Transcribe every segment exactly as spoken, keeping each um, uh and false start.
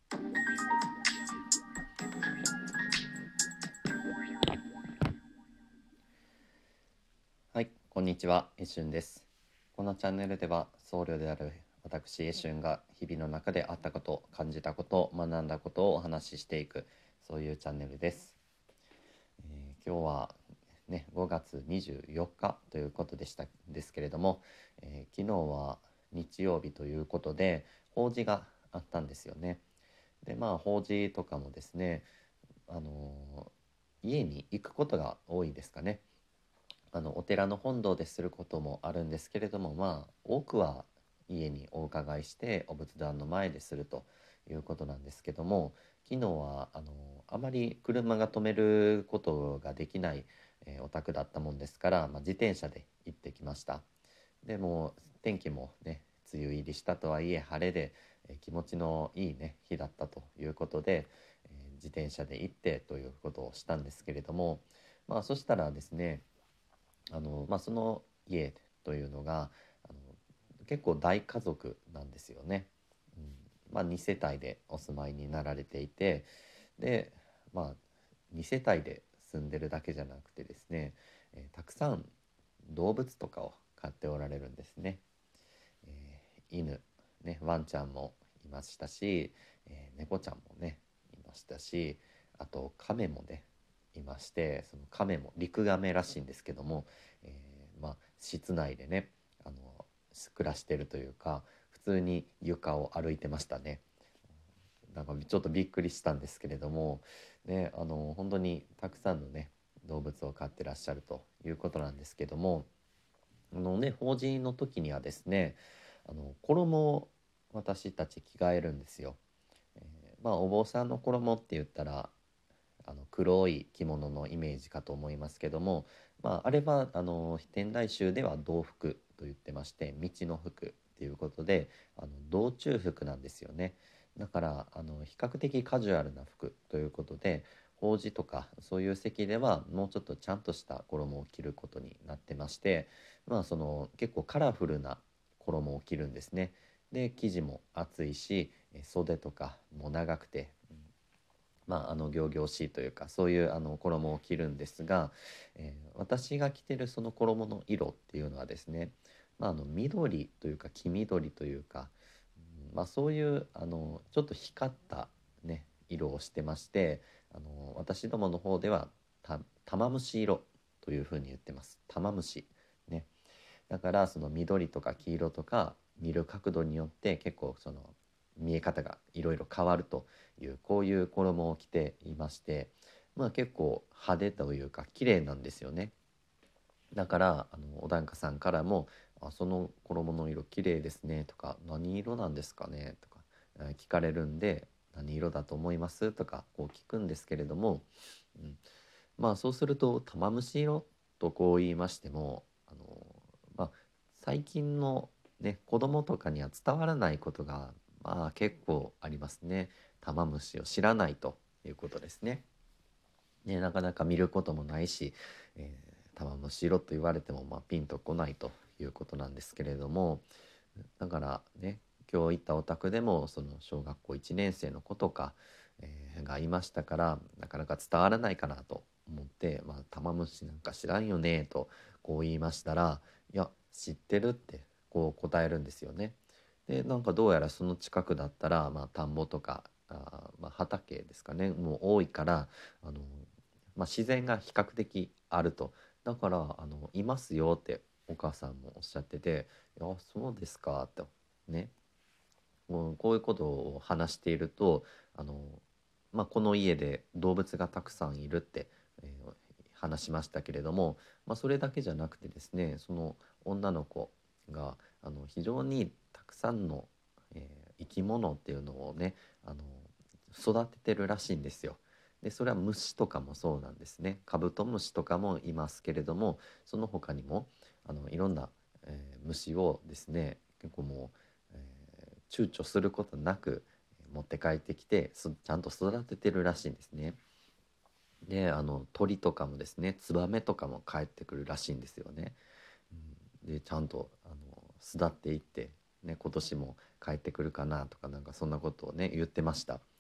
はい、こんにちは、えしゅんです。このチャンネルでは僧侶である私えしゅんが日々の中であったこと、感じたこと、学んだことをお話ししていく、そういうチャンネルです。えー今日はね、ごがつにじゅうよっかということでしたですけれども、えー昨日は日曜日ということで法事があったんですよね。で、まあ法事とかもですね、あのー家に行くことが多いですかね。あのお寺の本堂ですることもあるんですけれども、まあ多くは家にお伺いしてお仏壇の前でするということなんですけども、昨日はあのあまり車が止めることができない、えーお宅だったもんですから、まあ、自転車で行ってきました。でも天気もね、梅雨入りしたとはいえ晴れで、えー気持ちのいいね日だったということで、えー自転車で行ってということをしたんですけれども、まあそしたらですね、あの、まあ、その家というのがあの結構大家族なんですよね。うんまあ、に世帯でお住まいになられていて、で、まあ、に世帯で住んでるだけじゃなくてですね、えーたくさん動物とかを飼っておられるんですね。えー犬、ね、ワンちゃんもいましたし、えー猫ちゃんもねいましたし、あと亀もねいまして、その亀も陸亀らしいんですけども、えーまあ室内でね、あの暮らしてるというか、普通に床を歩いてましたね。なんかちょっとびっくりしたんですけれども、ね、あの本当にたくさんのね動物を飼ってらっしゃるということなんですけども、あのね、法事の時にはですね、あの衣を私たち着替えるんですよ。えーまあお坊さんの衣って言ったらあの黒い着物のイメージかと思いますけども、まあ、あれはあの天台宗では道服と言ってまして、道の服っていうことで、あの道中服なんですよね。だからあの比較的カジュアルな服ということで、法事とかそういう席ではもうちょっとちゃんとした衣を着ることになってまして、まあその結構カラフルな衣を着るんですね。で生地も厚いし、え袖とかも長くて、まあ、あの仰々しいというか、そういうあの衣を着るんですが、えー私が着てるその衣の色っていうのはですね、まあ、あの緑というか黄緑というか、うんまあ、そういうあのちょっと光った、ね、色をしてまして、あの私どもの方ではた玉虫色というふうに言ってます。玉虫ね。だからその緑とか黄色とか見る角度によって結構その見え方がいろいろ変わるという、こういう衣を着ていまして、まあ結構派手というか綺麗なんですよね。だからあのお檀家さんからも「あ、その衣の色綺麗ですね」とか「何色なんですかね」とか、えー聞かれるんで「何色だと思います？」とかこう聞くんですけれども、うん、まあそうすると玉虫色とこう言いましても、あのまあ最近のね子供とかには伝わらないことがまあ結構ありますね。玉虫を知らないということですね。ね、なかなか見ることもないし、えー玉虫色と言われてもまあピンとこないということなんですけれども、だからね、今日行ったお宅でもその小学校いちねん生の子とか、えーがいましたから、なかなか伝わらないかなと思って「まあ、玉虫なんか知らんよね」とこう言いましたら「いや知ってる」ってこう答えるんですよね。でなんかどうやらその近くだったら、まあ、田んぼとかあ、まあ、畑ですかねもう多いから、あの、まあ、自然が比較的あると。だからあのいますよってお母さんもおっしゃってて「いやそうですか」とね、もうこういうことを話していると、あの、まあ、この家で動物がたくさんいるって、えー話しましたけれども、まあ、それだけじゃなくてですね、その女の子があの非常にたくさんの、えー生き物っていうのをね、あの育ててるらしいんですよ。でそれは虫とかもそうなんですね。カブトムシとかもいますけれども、その他にもあのいろんな、えー虫をですね、結構もう、えー躊躇することなく持って帰ってきてちゃんと育ててるらしいんですね。であの鳥とかもですね、ツバメとかも帰ってくるらしいんですよね。うん、でちゃんとあの巣立っていって、ね、今年も帰ってくるかなとかなんかそんなことをね言ってました。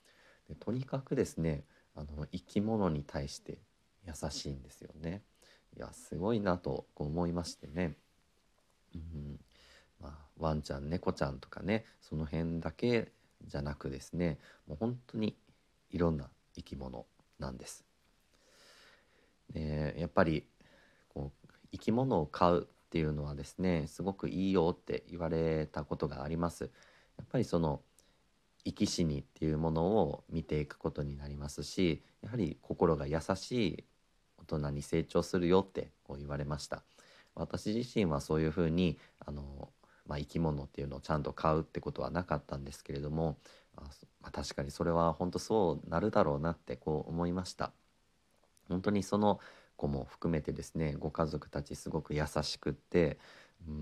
でとにかくですね、あの生き物に対して優しいんですよね。いやすごいなとこう思いましてね。うんまあ、ワンちゃん猫ちゃんとかね、その辺だけじゃなくですね、もう本当にいろんな生き物なんです。でやっぱりこう生き物を飼うっていうのはですね、すごくいいよって言われたことがあります。やっぱりその生き死にっていうものを見ていくことになりますし、やはり心が優しい大人に成長するよってこう言われました。私自身はそういうふうにあの、まあ、生き物っていうのをちゃんと飼うってことはなかったんですけれども、あ、まあ、確かにそれは本当そうなるだろうなってこう思いました。本当にその子も含めてですね、ご家族たちすごく優しくって、うん、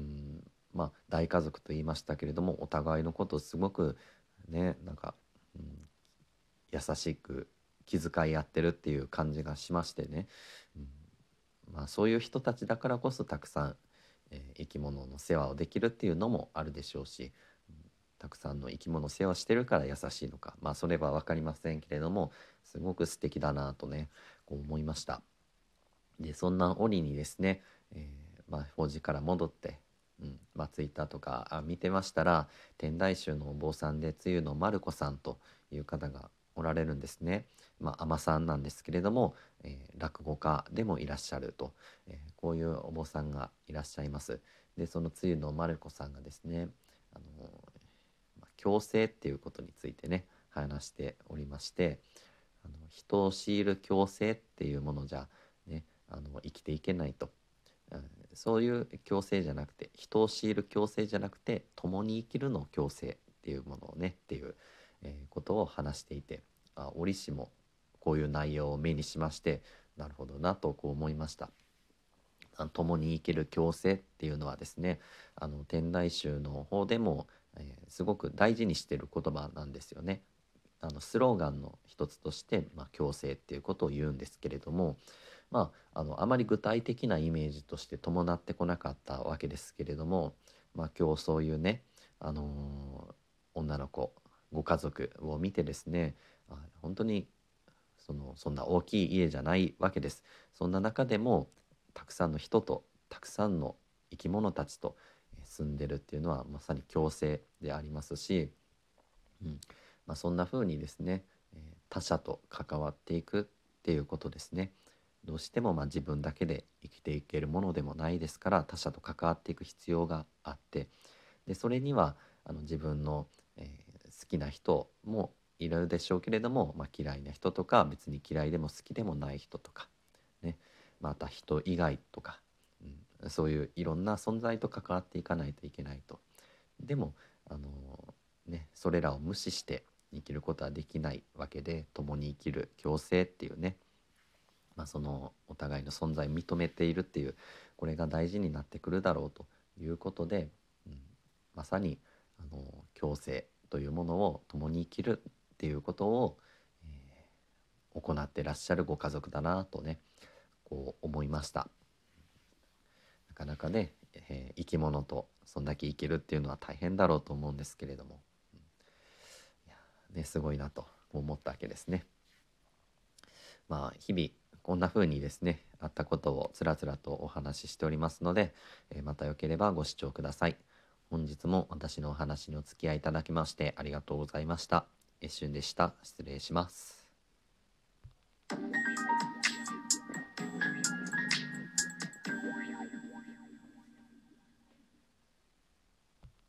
まあ大家族と言いましたけれども、お互いのことをすごくね、なんか、うん、優しく気遣い合ってるっていう感じがしましてね、うん、まあそういう人たちだからこそたくさん、えー生き物の世話をできるっていうのもあるでしょうし、うんたくさんの生き物の世話してるから優しいのか、まあそれは分かりませんけれども、すごく素敵だなとねこう思いました。でそんな折にですね、えーまあ、法事から戻って、うんまあ、ツイッターとかあ見てましたら、天台宗のお坊さんで露の丸子さんという方がおられるんですね。まあ尼さんなんですけれども、えー落語家でもいらっしゃると、えーこういうお坊さんがいらっしゃいます。でその露の丸子さんがですね、あのまあ共生っていうことについてね話しておりまして、あの人を強いる共生っていうものじゃね、あの生きていけないと、うん、そういう共生じゃなくて、人を強いる共生じゃなくて共に生きるの共生っていうものをねっていう、えーことを話していて、あ折しもこういう内容を目にしまして、なるほどなとこう思いました。あの共に生きる共生っていうのはですね、あの天台宗の方でも、えーすごく大事にしている言葉なんですよね。あのスローガンの一つとして、まあ、共生っていうことを言うんですけれども、まあ、あのあまり具体的なイメージとして伴ってこなかったわけですけれども、まあ、今日そういうね、あのー女の子ご家族を見てですね、あ本当にそのそんな大きい家じゃないわけです。そんな中でもたくさんの人とたくさんの生き物たちとえー住んでるっていうのはまさに共生でありますし、うんまあ、そんな風にですね、えー他者と関わっていくっていうことですね。どうしてもまあ自分だけで生きていけるものでもないですから、他者と関わっていく必要があって、でそれにはあの自分の、えー好きな人もいるでしょうけれども、まあ、嫌いな人とか別に嫌いでも好きでもない人とか、ね、また人以外とか、うん、そういういろんな存在と関わっていかないといけないと。でもあのね、それらを無視して生きることはできないわけで、共に生きる共生っていうね、まあ、そのお互いの存在を認めているっていう、これが大事になってくるだろうということで、うん、まさにあの共生というものを共に生きるっていうことを、えー行ってらっしゃるご家族だなとねこう思いました。なかなかね、えー生き物とそんだけ生きるっていうのは大変だろうと思うんですけれども、いやね、すごいなと思ったわけですね。まあ日々こんな風にですねあったことをつらつらとお話ししておりますので、えーまたよければご視聴ください。本日も私のお話にお付き合いいただきましてありがとうございました。一瞬でした。失礼します。